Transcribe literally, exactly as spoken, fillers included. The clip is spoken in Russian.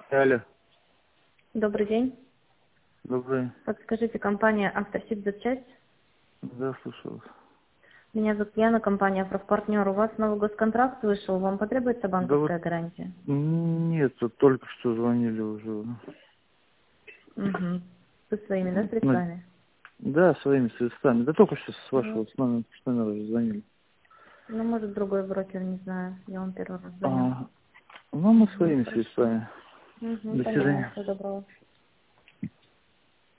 Алло. Добрый день. Добрый. Подскажите, компания «Автосиб Запчасть». Да, слушаю вас. Меня зовут Яна, компания «Профпартнер». У вас новый госконтракт вышел, вам потребуется Да вот банковская гарантия? нет, тут только что звонили уже. Угу. Вы своими, да, Ну, средствами? да, своими средствами. Да только что с Ну, вашего с номера, с номера звонили. ну, может, другой брокер, не знаю. Я вам первый раз звоню. А, ну, мы Угу, своими хорошо. средствами. Угу, До поняла. свидания. Всего доброго.